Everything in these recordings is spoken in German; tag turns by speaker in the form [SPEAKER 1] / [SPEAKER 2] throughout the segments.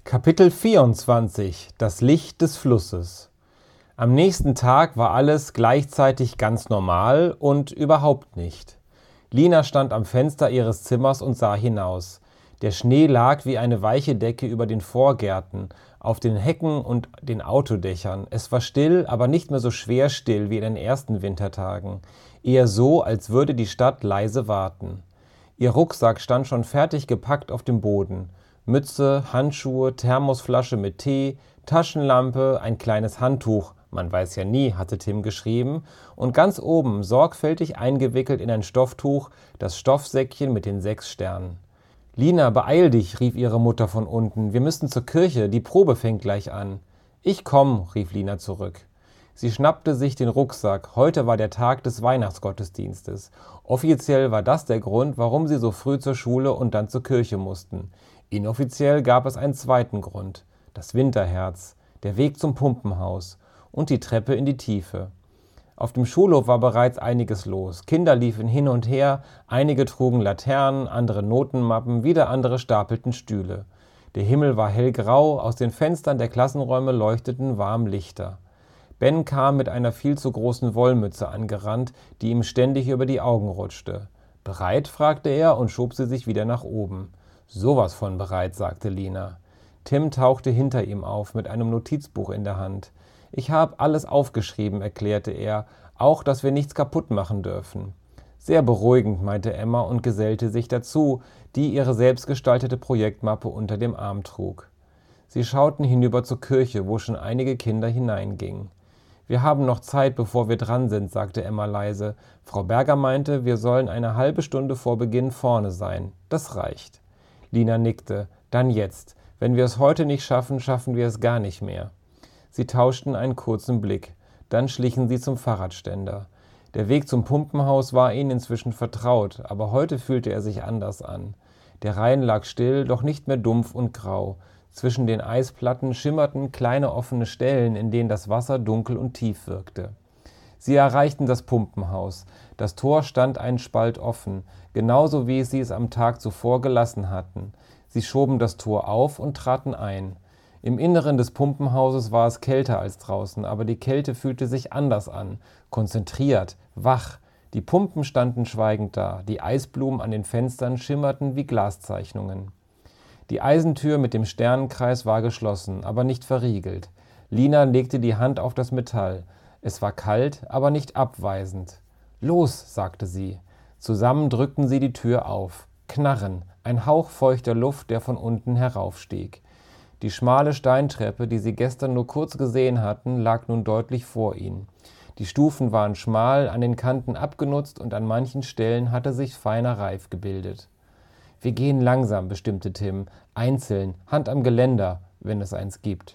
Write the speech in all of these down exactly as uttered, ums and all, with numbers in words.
[SPEAKER 1] Kapitel vierundzwanzig: Das Licht des Flusses. Am nächsten Tag war alles gleichzeitig ganz normal und überhaupt nicht. Lina stand am Fenster ihres Zimmers und sah hinaus. Der Schnee lag wie eine weiche Decke über den Vorgärten, auf den Hecken und den Autodächern. Es war still, aber nicht mehr so schwer still wie in den ersten Wintertagen. Eher so, als würde die Stadt leise warten. Ihr Rucksack stand schon fertig gepackt auf dem Boden. Mütze, Handschuhe, Thermosflasche mit Tee, Taschenlampe, ein kleines Handtuch, man weiß ja nie, hatte Tim geschrieben, und ganz oben, sorgfältig eingewickelt in ein Stofftuch, das Stoffsäckchen mit den sechs Sternen. »Lina, beeil dich«, rief ihre Mutter von unten, »wir müssen zur Kirche, die Probe fängt gleich an.« »Ich komm«, rief Lina zurück. Sie schnappte sich den Rucksack. Heute war der Tag des Weihnachtsgottesdienstes. Offiziell war das der Grund, warum sie so früh zur Schule und dann zur Kirche mussten. Inoffiziell gab es einen zweiten Grund: das Winterherz, der Weg zum Pumpenhaus und die Treppe in die Tiefe. Auf dem Schulhof war bereits einiges los. Kinder liefen hin und her, einige trugen Laternen, andere Notenmappen, wieder andere stapelten Stühle. Der Himmel war hellgrau, aus den Fenstern der Klassenräume leuchteten warm Lichter. Ben kam mit einer viel zu großen Wollmütze angerannt, die ihm ständig über die Augen rutschte. »Bereit?« fragte er und schob sie sich wieder nach oben. »Sowas von bereit«, sagte Lina. Tim tauchte hinter ihm auf, mit einem Notizbuch in der Hand. »Ich habe alles aufgeschrieben«, erklärte er, »auch, dass wir nichts kaputt machen dürfen.« »Sehr beruhigend«, meinte Emma und gesellte sich dazu, die ihre selbstgestaltete Projektmappe unter dem Arm trug. Sie schauten hinüber zur Kirche, wo schon einige Kinder hineingingen. »Wir haben noch Zeit, bevor wir dran sind«, sagte Emma leise. »Frau Berger meinte, wir sollen eine halbe Stunde vor Beginn vorne sein. Das reicht.« Lina nickte. »Dann jetzt. Wenn wir es heute nicht schaffen, schaffen wir es gar nicht mehr.« Sie tauschten einen kurzen Blick. Dann schlichen sie zum Fahrradständer. Der Weg zum Pumpenhaus war ihnen inzwischen vertraut, aber heute fühlte er sich anders an. Der Rhein lag still, doch nicht mehr dumpf und grau. Zwischen den Eisplatten schimmerten kleine offene Stellen, in denen das Wasser dunkel und tief wirkte. Sie erreichten das Pumpenhaus. Das Tor stand einen Spalt offen, genauso wie sie es am Tag zuvor gelassen hatten. Sie schoben das Tor auf und traten ein. Im Inneren des Pumpenhauses war es kälter als draußen, aber die Kälte fühlte sich anders an, konzentriert, wach. Die Pumpen standen schweigend da, die Eisblumen an den Fenstern schimmerten wie Glaszeichnungen. Die Eisentür mit dem Sternenkreis war geschlossen, aber nicht verriegelt. Lina legte die Hand auf das Metall. Es war kalt, aber nicht abweisend. »Los«, sagte sie. Zusammen drückten sie die Tür auf. Knarren, ein Hauch feuchter Luft, der von unten heraufstieg. Die schmale Steintreppe, die sie gestern nur kurz gesehen hatten, lag nun deutlich vor ihnen. Die Stufen waren schmal, an den Kanten abgenutzt und an manchen Stellen hatte sich feiner Reif gebildet. »Wir gehen langsam«, bestimmte Tim. »Einzeln, Hand am Geländer, wenn es eins gibt.«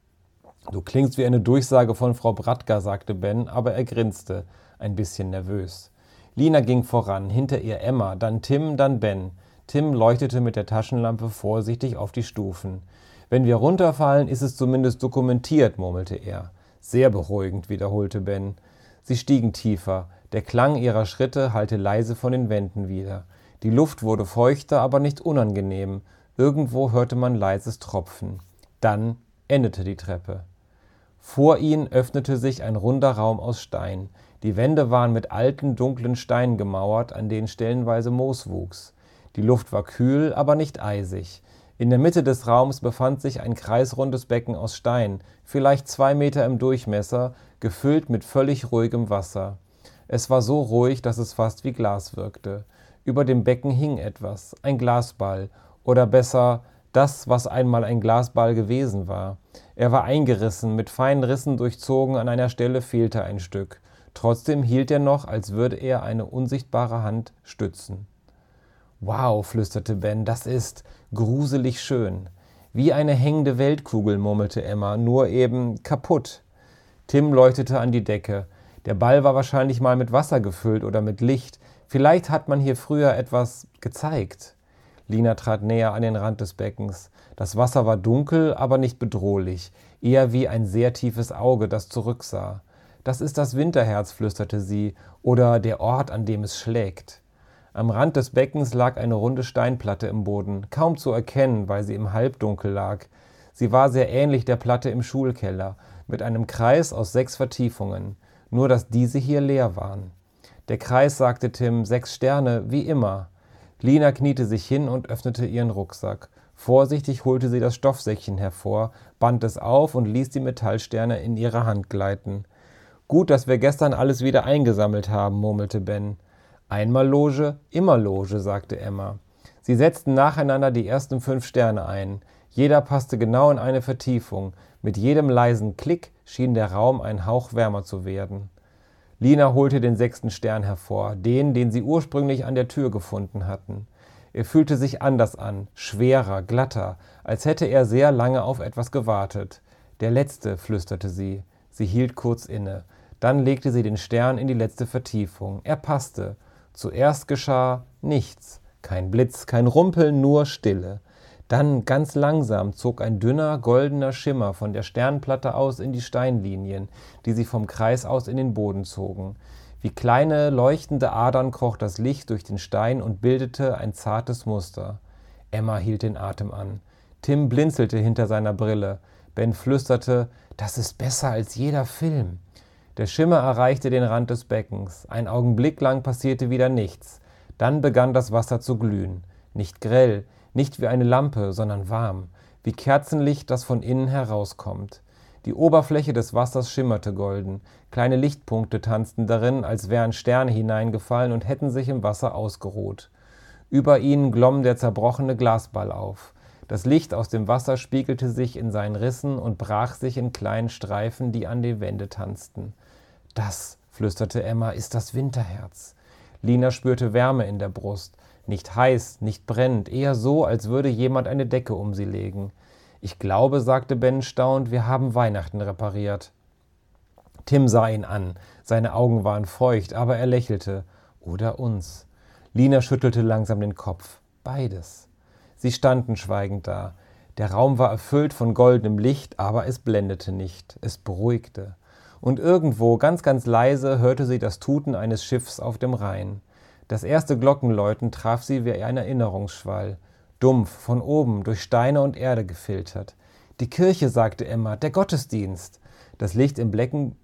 [SPEAKER 1] »Du klingst wie eine Durchsage von Frau Bratger«, sagte Ben, aber er grinste, ein bisschen nervös. Lina ging voran, hinter ihr Emma, dann Tim, dann Ben. Tim leuchtete mit der Taschenlampe vorsichtig auf die Stufen. »Wenn wir runterfallen, ist es zumindest dokumentiert«, murmelte er. »Sehr beruhigend«, wiederholte Ben. Sie stiegen tiefer. Der Klang ihrer Schritte hallte leise von den Wänden wieder. Die Luft wurde feuchter, aber nicht unangenehm. Irgendwo hörte man leises Tropfen. Dann endete die Treppe. Vor ihnen öffnete sich ein runder Raum aus Stein. Die Wände waren mit alten, dunklen Steinen gemauert, an denen stellenweise Moos wuchs. Die Luft war kühl, aber nicht eisig. In der Mitte des Raums befand sich ein kreisrundes Becken aus Stein, vielleicht zwei Meter im Durchmesser, gefüllt mit völlig ruhigem Wasser. Es war so ruhig, dass es fast wie Glas wirkte. Über dem Becken hing etwas, ein Glasball, oder besser, das, was einmal ein Glasball gewesen war. Er war eingerissen, mit feinen Rissen durchzogen, an einer Stelle fehlte ein Stück. Trotzdem hielt er noch, als würde er eine unsichtbare Hand stützen. »Wow«, flüsterte Ben, »das ist gruselig schön.« »Wie eine hängende Weltkugel«, murmelte Emma, »nur eben kaputt.« Tim leuchtete an die Decke. Der Ball war wahrscheinlich mal mit Wasser gefüllt oder mit Licht. Vielleicht hat man hier früher etwas gezeigt. Lina trat näher an den Rand des Beckens. Das Wasser war dunkel, aber nicht bedrohlich, eher wie ein sehr tiefes Auge, das zurücksah. »Das ist das Winterherz«, flüsterte sie, »oder der Ort, an dem es schlägt.« Am Rand des Beckens lag eine runde Steinplatte im Boden, kaum zu erkennen, weil sie im Halbdunkel lag. Sie war sehr ähnlich der Platte im Schulkeller, mit einem Kreis aus sechs Vertiefungen, nur dass diese hier leer waren. Der Kreis, sagte Tim, sechs Sterne, wie immer. Lina kniete sich hin und öffnete ihren Rucksack. Vorsichtig holte sie das Stoffsäckchen hervor, band es auf und ließ die Metallsterne in ihre Hand gleiten. »Gut, dass wir gestern alles wieder eingesammelt haben«, murmelte Ben. »Einmal Loge, immer Loge«, sagte Emma. Sie setzten nacheinander die ersten fünf Sterne ein. Jeder passte genau in eine Vertiefung. Mit jedem leisen Klick schien der Raum ein Hauch wärmer zu werden. Lina holte den sechsten Stern hervor, den, den sie ursprünglich an der Tür gefunden hatten. Er fühlte sich anders an, schwerer, glatter, als hätte er sehr lange auf etwas gewartet. »Der letzte«, flüsterte sie. Sie hielt kurz inne. Dann legte sie den Stern in die letzte Vertiefung. Er passte. Zuerst geschah nichts. Kein Blitz, kein Rumpeln, nur Stille. Dann, ganz langsam, zog ein dünner, goldener Schimmer von der Sternplatte aus in die Steinlinien, die sie vom Kreis aus in den Boden zogen. Wie kleine, leuchtende Adern kroch das Licht durch den Stein und bildete ein zartes Muster. Emma hielt den Atem an. Tim blinzelte hinter seiner Brille. Ben flüsterte, »Das ist besser als jeder Film.« Der Schimmer erreichte den Rand des Beckens. Ein Augenblick lang passierte wieder nichts. Dann begann das Wasser zu glühen. Nicht grell, nicht wie eine Lampe, sondern warm, wie Kerzenlicht, das von innen herauskommt. Die Oberfläche des Wassers schimmerte golden. Kleine Lichtpunkte tanzten darin, als wären Sterne hineingefallen und hätten sich im Wasser ausgeruht. Über ihnen glomm der zerbrochene Glasball auf. Das Licht aus dem Wasser spiegelte sich in seinen Rissen und brach sich in kleinen Streifen, die an die Wände tanzten. »Das«, flüsterte Emma, »ist das Winterherz.« Lina spürte Wärme in der Brust. Nicht heiß, nicht brennend, eher so, als würde jemand eine Decke um sie legen. »Ich glaube«, sagte Ben staunend, »wir haben Weihnachten repariert.« Tim sah ihn an. Seine Augen waren feucht, aber er lächelte. »Oder uns.« Lina schüttelte langsam den Kopf. »Beides.« Sie standen schweigend da. Der Raum war erfüllt von goldenem Licht, aber es blendete nicht, es beruhigte. Und irgendwo, ganz, ganz leise, hörte sie das Tuten eines Schiffs auf dem Rhein. Das erste Glockenläuten traf sie wie ein Erinnerungsschwall. Dumpf, von oben, durch Steine und Erde gefiltert. »Die Kirche«, sagte Emma, »der Gottesdienst.« Das Licht im Becken,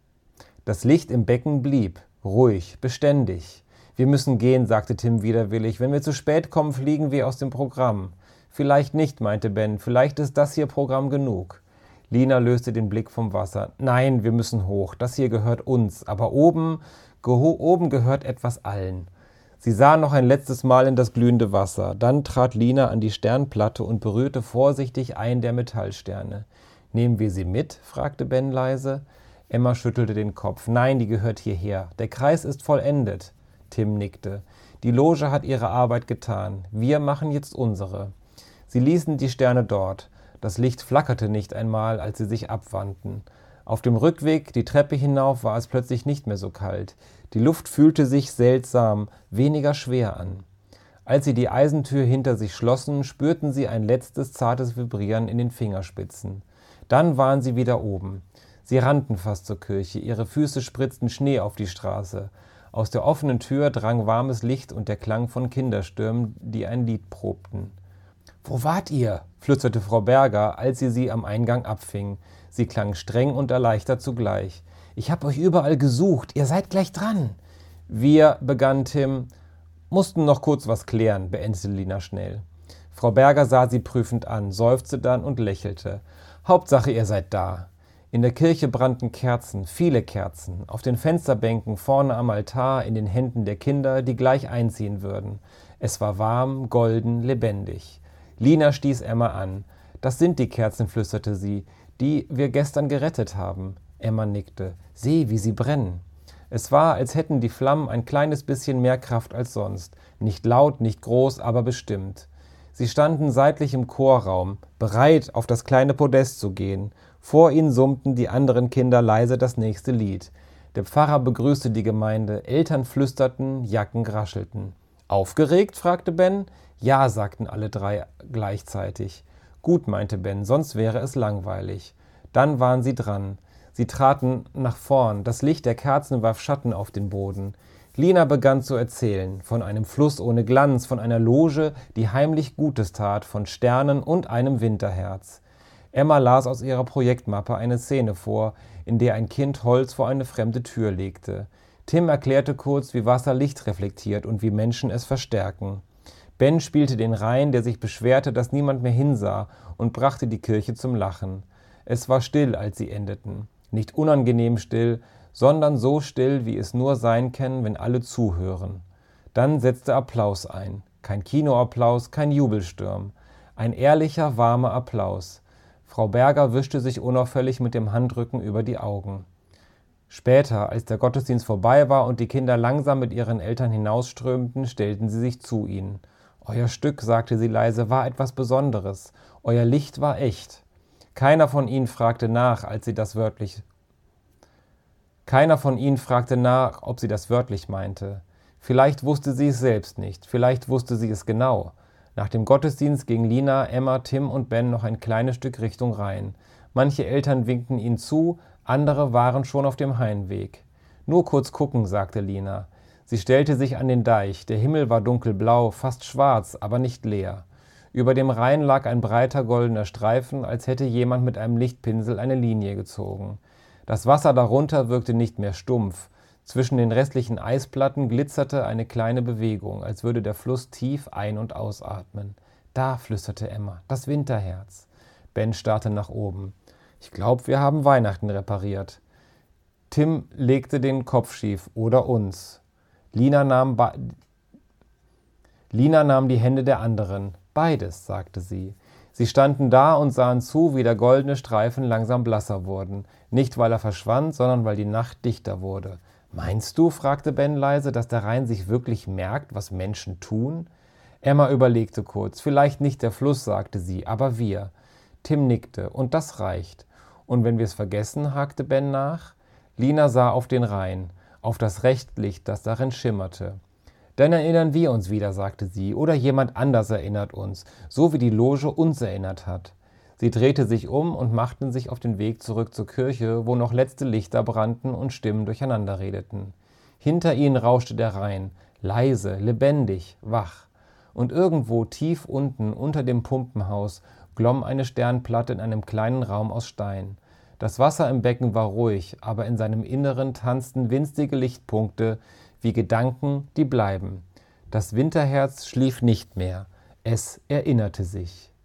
[SPEAKER 1] das Licht im Becken blieb, ruhig, beständig. »Wir müssen gehen«, sagte Tim widerwillig. »Wenn wir zu spät kommen, fliegen wir aus dem Programm.« »Vielleicht nicht«, meinte Ben. »Vielleicht ist das hier Programm genug.« Lina löste den Blick vom Wasser. »Nein, wir müssen hoch. Das hier gehört uns. Aber oben, geho- oben gehört etwas allen.« Sie sah noch ein letztes Mal in das glühende Wasser. Dann trat Lina an die Sternplatte und berührte vorsichtig einen der Metallsterne. »Nehmen wir sie mit?«, fragte Ben leise. Emma schüttelte den Kopf. »Nein, die gehört hierher. Der Kreis ist vollendet.« Tim nickte. »Die Loge hat ihre Arbeit getan. Wir machen jetzt unsere.« Sie ließen die Sterne dort. Das Licht flackerte nicht einmal, als sie sich abwandten. Auf dem Rückweg die Treppe hinauf war es plötzlich nicht mehr so kalt. Die Luft fühlte sich seltsam, weniger schwer an. Als sie die Eisentür hinter sich schlossen, spürten sie ein letztes zartes Vibrieren in den Fingerspitzen. Dann waren sie wieder oben. Sie rannten fast zur Kirche, ihre Füße spritzten Schnee auf die Straße. Aus der offenen Tür drang warmes Licht und der Klang von Kinderstimmen, die ein Lied probten. »Wo wart ihr?«, flüsterte Frau Berger, als sie sie am Eingang abfing. Sie klang streng und erleichtert zugleich. »Ich hab euch überall gesucht, ihr seid gleich dran.« »Wir«, begann Tim, »mussten noch kurz was klären«, beendete Lina schnell. Frau Berger sah sie prüfend an, seufzte dann und lächelte. »Hauptsache, ihr seid da.« In der Kirche brannten Kerzen, viele Kerzen, auf den Fensterbänken, vorne am Altar, in den Händen der Kinder, die gleich einziehen würden. Es war warm, golden, lebendig. Lina stieß Emma an. »Das sind die Kerzen«, flüsterte sie, »die wir gestern gerettet haben.« Emma nickte. »Sieh, wie sie brennen.« Es war, als hätten die Flammen ein kleines bisschen mehr Kraft als sonst. Nicht laut, nicht groß, aber bestimmt. Sie standen seitlich im Chorraum, bereit, auf das kleine Podest zu gehen. Vor ihnen summten die anderen Kinder leise das nächste Lied. Der Pfarrer begrüßte die Gemeinde, Eltern flüsterten, Jacken raschelten. »Aufgeregt?«, fragte Ben. »Ja«, sagten alle drei gleichzeitig. »Gut«, meinte Ben, »sonst wäre es langweilig.« Dann waren sie dran. Sie traten nach vorn, das Licht der Kerzen warf Schatten auf den Boden. Lina begann zu erzählen, von einem Fluss ohne Glanz, von einer Loge, die heimlich Gutes tat, von Sternen und einem Winterherz. Emma las aus ihrer Projektmappe eine Szene vor, in der ein Kind Holz vor eine fremde Tür legte. Tim erklärte kurz, wie Wasser Licht reflektiert und wie Menschen es verstärken. Ben spielte den Rhein, der sich beschwerte, dass niemand mehr hinsah, und brachte die Kirche zum Lachen. Es war still, als sie endeten. Nicht unangenehm still, sondern so still, wie es nur sein kann, wenn alle zuhören. Dann setzte Applaus ein. Kein Kinoapplaus, kein Jubelsturm. Ein ehrlicher, warmer Applaus. Frau Berger wischte sich unauffällig mit dem Handrücken über die Augen. Später, als der Gottesdienst vorbei war und die Kinder langsam mit ihren Eltern hinausströmten, stellten sie sich zu ihnen. »Euer Stück«, sagte sie leise, »war etwas Besonderes. Euer Licht war echt.« Keiner von ihnen fragte nach, als sie das wörtlich... Keiner von ihnen fragte nach, ob sie das wörtlich meinte. Vielleicht wusste sie es selbst nicht, vielleicht wusste sie es genau. Nach dem Gottesdienst ging Lina, Emma, Tim und Ben noch ein kleines Stück Richtung Rhein. Manche Eltern winkten ihnen zu, andere waren schon auf dem Heimweg. »Nur kurz gucken«, sagte Lina. Sie stellte sich an den Deich. Der Himmel war dunkelblau, fast schwarz, aber nicht leer. Über dem Rhein lag ein breiter goldener Streifen, als hätte jemand mit einem Lichtpinsel eine Linie gezogen. Das Wasser darunter wirkte nicht mehr stumpf. Zwischen den restlichen Eisplatten glitzerte eine kleine Bewegung, als würde der Fluss tief ein- und ausatmen. »Da«, flüsterte Emma, »das Winterherz.« Ben starrte nach oben. »Ich glaube, wir haben Weihnachten repariert.« Tim legte den Kopf schief. »Oder uns.« Lina nahm, Lina nahm die Hände der anderen. »Beides«, sagte sie. Sie standen da und sahen zu, wie der goldene Streifen langsam blasser wurden. Nicht, weil er verschwand, sondern weil die Nacht dichter wurde. »Meinst du«, fragte Ben leise, »dass der Rhein sich wirklich merkt, was Menschen tun?« Emma überlegte kurz. »Vielleicht nicht der Fluss«, sagte sie, »aber wir.« Tim nickte. »Und das reicht.« »Und wenn wir es vergessen?«, hakte Ben nach. Lina sah auf den Rhein, auf das Rechtlicht, das darin schimmerte. »Dann erinnern wir uns wieder«, sagte sie, »oder jemand anders erinnert uns, so wie die Loge uns erinnert hat.« Sie drehte sich um und machten sich auf den Weg zurück zur Kirche, wo noch letzte Lichter brannten und Stimmen durcheinander redeten. Hinter ihnen rauschte der Rhein, leise, lebendig, wach. Und irgendwo tief unten, unter dem Pumpenhaus, glomm eine Sternplatte in einem kleinen Raum aus Stein. Das Wasser im Becken war ruhig, aber in seinem Inneren tanzten winzige Lichtpunkte, wie Gedanken, die bleiben. Das Winterherz schlief nicht mehr, es erinnerte sich.